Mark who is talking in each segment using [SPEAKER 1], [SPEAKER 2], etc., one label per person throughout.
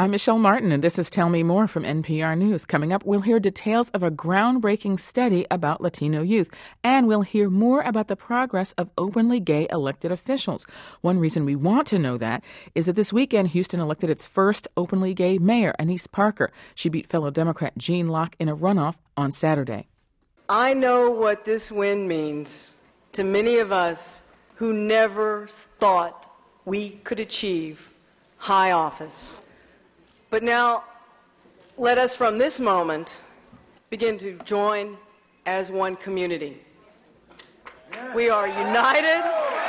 [SPEAKER 1] I'm Michelle Martin, and this is Tell Me More from NPR News. Coming up, we'll hear details of a groundbreaking study about Latino youth, and we'll hear more about the progress of openly gay elected officials. One reason we want to know that is that this weekend, Houston elected its first openly gay mayor, Annise Parker. She beat fellow Democrat Gene Locke in a runoff on Saturday.
[SPEAKER 2] I know what this win means to many of us who never thought we could achieve high office. But now, let us from this moment begin to join as one community. We are united.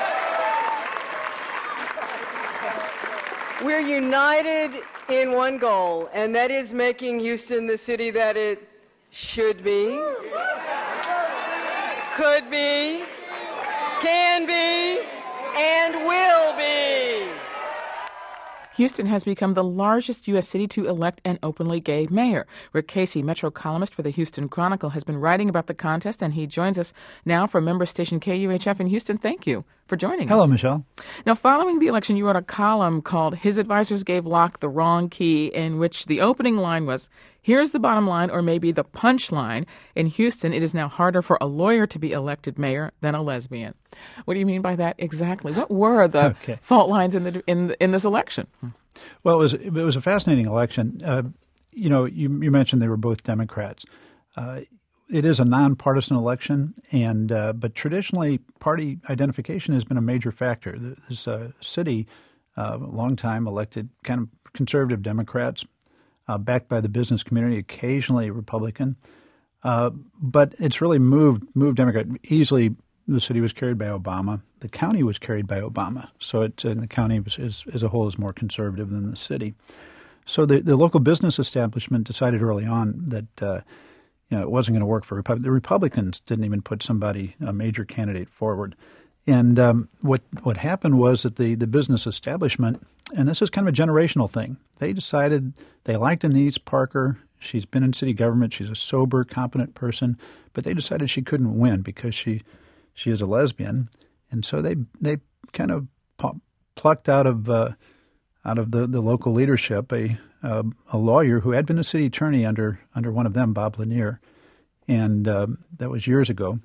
[SPEAKER 2] We're united in one goal, and that is making Houston the city that it should be, could be, can be, and will be.
[SPEAKER 1] Houston has become the largest U.S. city to elect an openly gay mayor. Rick Casey, Metro columnist for the Houston Chronicle, has been writing about the contest, and he joins us now from member station KUHF in Houston. Thank you for joining us.
[SPEAKER 3] Hello, Michelle.
[SPEAKER 1] Now, following the election, you wrote a column called His Advisors Gave Locke the Wrong Key, in which the opening line was, "Here's the bottom line, or maybe the punchline. In Houston, it is now harder for a lawyer to be elected mayor than a lesbian." What do you mean by that exactly? What were the fault lines in this election?
[SPEAKER 3] Well, it was a fascinating election. You mentioned they were both Democrats. It is a nonpartisan election, but traditionally, party identification has been a major factor. This city, a long time elected kind of conservative Democrats, backed by the business community, occasionally Republican, but it's really moved Democrat easily. The city was carried by Obama. The county was carried by Obama. So the county as a whole is more conservative than the city. So the local business establishment decided early on that it wasn't going to work for Republicans. The Republicans didn't even put a major candidate forward. And what happened was that the business establishment, and this is kind of a generational thing, they decided they liked Annise Parker. She's been in city government. She's a sober, competent person. But they decided she couldn't win because she is a lesbian, and so they kind of plucked out of the local leadership a lawyer who had been a city attorney under one of them, Bob Lanier, and that was years ago.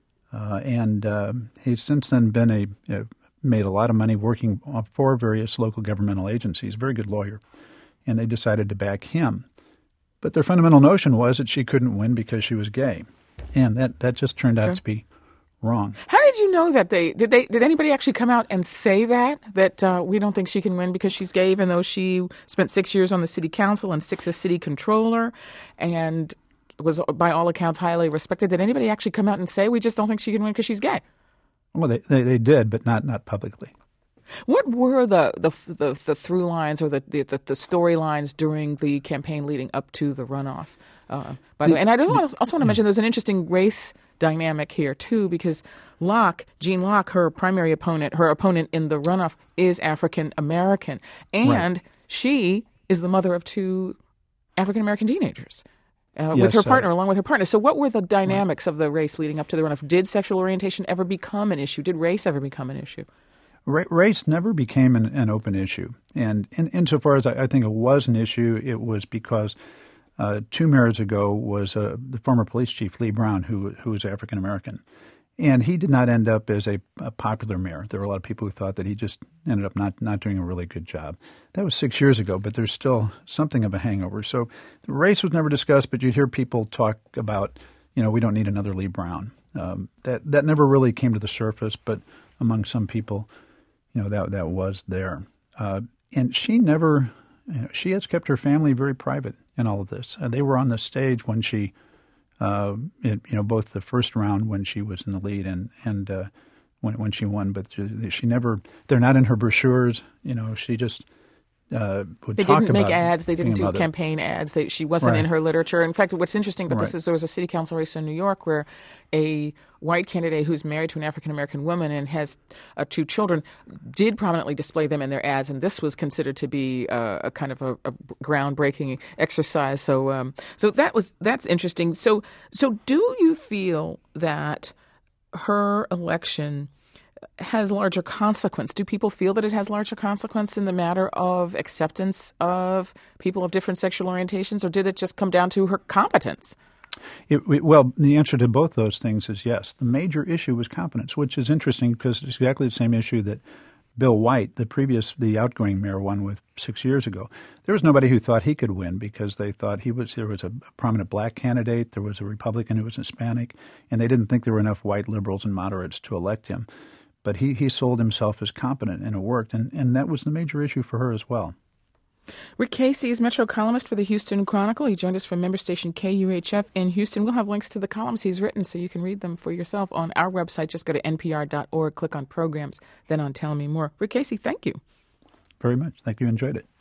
[SPEAKER 3] He's since then made a lot of money working for various local governmental agencies. Very good lawyer, and they decided to back him. But their fundamental notion was that she couldn't win because she was gay, and that just turned out to be wrong.
[SPEAKER 1] How did you know that did anybody actually come out and say that we don't think she can win because she's gay, even though she spent 6 years on the city council and 6 as city controller and was by all accounts highly respected? Did anybody actually come out and say we just don't think she can win because she's gay?
[SPEAKER 3] Well, they did, but not publicly.
[SPEAKER 1] What were the through lines or the storylines during the campaign leading up to the runoff? By the way, and I also want to mention there's an interesting race dynamic here too, because Gene Locke, her opponent in the runoff is African American, and she is the mother of 2 African American teenagers. With her partner, along with her partner. So what were the dynamics of the race leading up to the runoff? Did sexual orientation ever become an issue? Did race ever become an issue?
[SPEAKER 3] Race never became an open issue. And insofar as I think it was an issue, it was because 2 mayors ago was the former police chief, Lee Brown, who was African American. And he did not end up as a popular mayor. There were a lot of people who thought that he just ended up not doing a really good job. That was 6 years ago, but there's still something of a hangover. So the race was never discussed, but you'd hear people talk about, we don't need another Lee Brown. That never really came to the surface, but among some people, that was there. And she never, she has kept her family very private in all of this. They were on the stage when she both the first round when she was in the lead and when she won, but she never. They're not in her brochures. She just would talk about.
[SPEAKER 1] They didn't make ads. They didn't do campaign ads. She wasn't in her literature. In fact, what's interesting about this is there was a city council race in New York where a white candidate who's married to an African American woman and has 2 children did prominently display them in their ads, and this was considered to be a kind of a groundbreaking exercise. So that's interesting. So do you feel that her election has larger consequence? Do people feel that it has larger consequence in the matter of acceptance of people of different sexual orientations, or did it just come down to her competence?
[SPEAKER 3] Well, the answer to both those things is yes. The major issue was competence, which is interesting because it's exactly the same issue that Bill White, the outgoing mayor, won with 6 years ago. There was nobody who thought he could win because they thought there was a prominent black candidate, there was a Republican who was Hispanic, and they didn't think there were enough white liberals and moderates to elect him. But he sold himself as competent, and it worked, and that was the major issue for her as well.
[SPEAKER 1] Rick Casey is Metro columnist for the Houston Chronicle. He joined us from member station KUHF in Houston. We'll have links to the columns he's written so you can read them for yourself on our website. Just go to npr.org, click on programs, then on Tell Me More. Rick Casey, thank you.
[SPEAKER 3] Very much. Thank you. Enjoyed it.